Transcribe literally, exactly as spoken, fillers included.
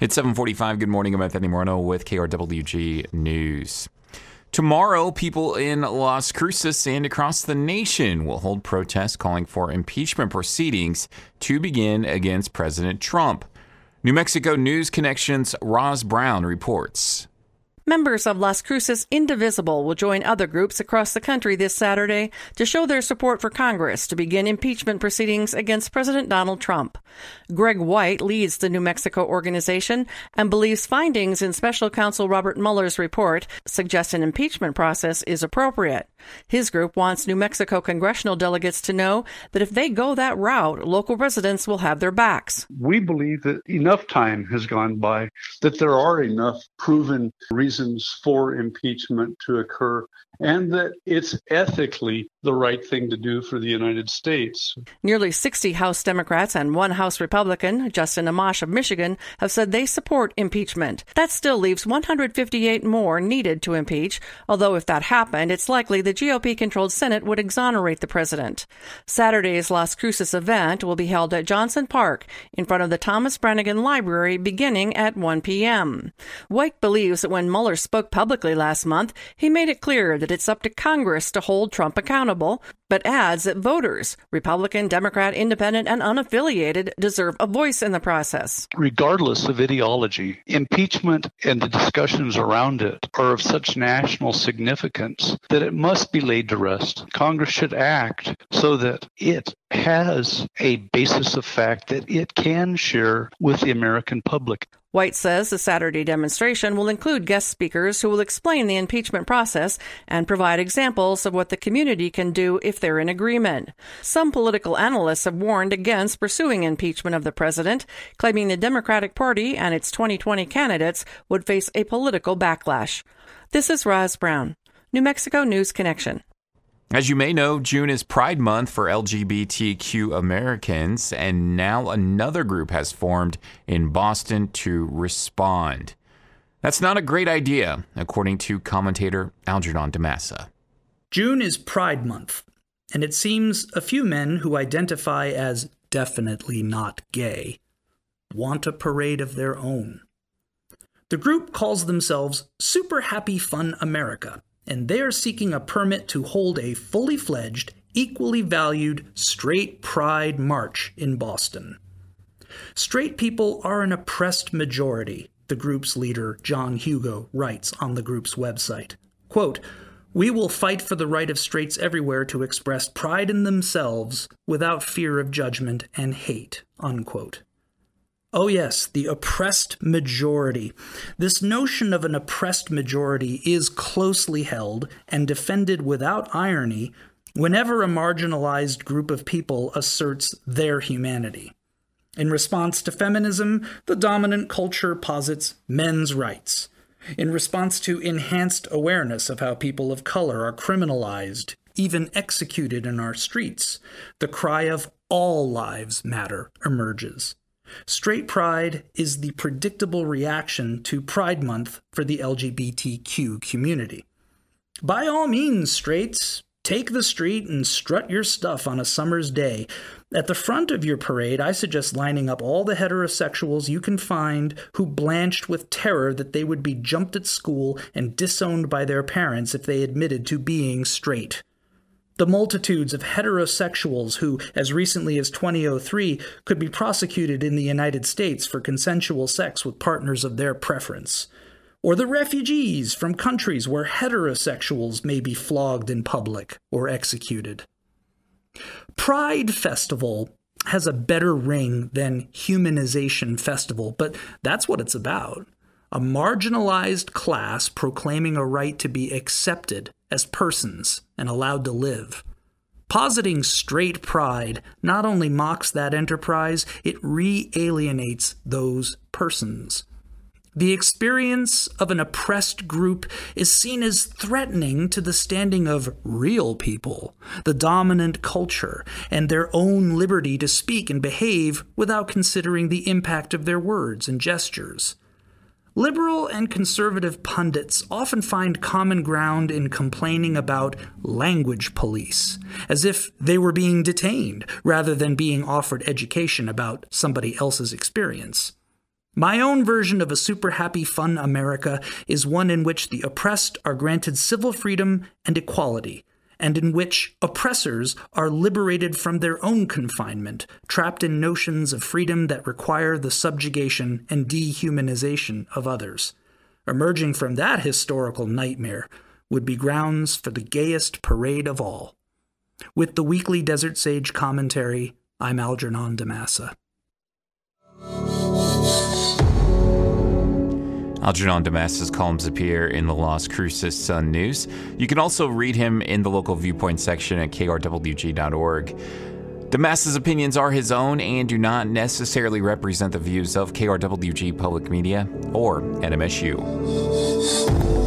It's seven forty-five. Good morning. I'm Anthony Moreno with K R W G News. Tomorrow, people in Las Cruces and across the nation will hold protests calling for impeachment proceedings to begin against President Trump. New Mexico News Connection's Roz Brown reports. Members of Las Cruces Indivisible will join other groups across the country this Saturday to show their support for Congress to begin impeachment proceedings against President Donald Trump. Greg White leads the New Mexico organization and believes findings in Special Counsel Robert Mueller's report suggest an impeachment process is appropriate. His group wants New Mexico congressional delegates to know that if they go that route, local residents will have their backs. We believe that enough time has gone by, that there are enough proven reasons for impeachment to occur, and that it's ethically the right thing to do for the United States. Nearly sixty House Democrats and one House Republican, Justin Amash of Michigan, have said they support impeachment. That still leaves one hundred fifty-eight more needed to impeach, although if that happened, it's likely the G O P-controlled Senate would exonerate the president. Saturday's Las Cruces event will be held at Johnson Park in front of the Thomas Brannigan Library beginning at one p.m. White believes that when Mueller spoke publicly last month, he made it clear that it's up to Congress to hold Trump accountable, but adds that voters, Republican, Democrat, Independent, and unaffiliated, deserve a voice in the process. Regardless of ideology, impeachment and the discussions around it are of such national significance that it must be laid to rest. Congress should act so that it has a basis of fact that it can share with the American public. White says the Saturday demonstration will include guest speakers who will explain the impeachment process and provide examples of what the community can do if they're in agreement. Some political analysts have warned against pursuing impeachment of the president, claiming the Democratic Party and its twenty twenty candidates would face a political backlash. This is Roz Brown, New Mexico News Connection. As you may know, June is Pride Month for L G B T Q Americans, and now another group has formed in Boston to respond. That's not a great idea, according to commentator Algernon DeMassa. June is Pride Month, and it seems a few men who identify as definitely not gay want a parade of their own. The group calls themselves Super Happy Fun America, and they are seeking a permit to hold a fully fledged, equally valued straight pride march in Boston. Straight people are an oppressed majority, the group's leader, John Hugo, writes on the group's website. Quote, "We will fight for the right of straights everywhere to express pride in themselves without fear of judgment and hate," unquote. Oh yes, the oppressed majority. This notion of an oppressed majority is closely held and defended without irony whenever a marginalized group of people asserts their humanity. In response to feminism, the dominant culture posits men's rights. In response to enhanced awareness of how people of color are criminalized, even executed in our streets, the cry of all lives matter emerges. Straight pride is the predictable reaction to Pride Month for the L G B T Q community. By all means, straights, take the street and strut your stuff on a summer's day. At the front of your parade, I suggest lining up all the heterosexuals you can find who blanched with terror that they would be jumped at school and disowned by their parents if they admitted to being straight. The multitudes of heterosexuals who, as recently as twenty oh three, could be prosecuted in the United States for consensual sex with partners of their preference. Or the refugees from countries where heterosexuals may be flogged in public or executed. Pride Festival has a better ring than Humanization Festival, but that's what it's about. A marginalized class proclaiming a right to be accepted as persons and allowed to live. Positing straight pride not only mocks that enterprise, it re-alienates those persons. The experience of an oppressed group is seen as threatening to the standing of real people, the dominant culture, and their own liberty to speak and behave without considering the impact of their words and gestures. Liberal and conservative pundits often find common ground in complaining about language police, as if they were being detained rather than being offered education about somebody else's experience. My own version of a super happy fun America is one in which the oppressed are granted civil freedom and equality, and in which oppressors are liberated from their own confinement, trapped in notions of freedom that require the subjugation and dehumanization of others. Emerging from that historical nightmare would be grounds for the gayest parade of all. With the weekly Desert Sage commentary, I'm Algernon DeMassa. Algernon DeMassa's columns appear in the Las Cruces Sun News. You can also read him in the local viewpoint section at K R W G dot org. DeMassa's opinions are his own and do not necessarily represent the views of K R W G Public Media or N M S U.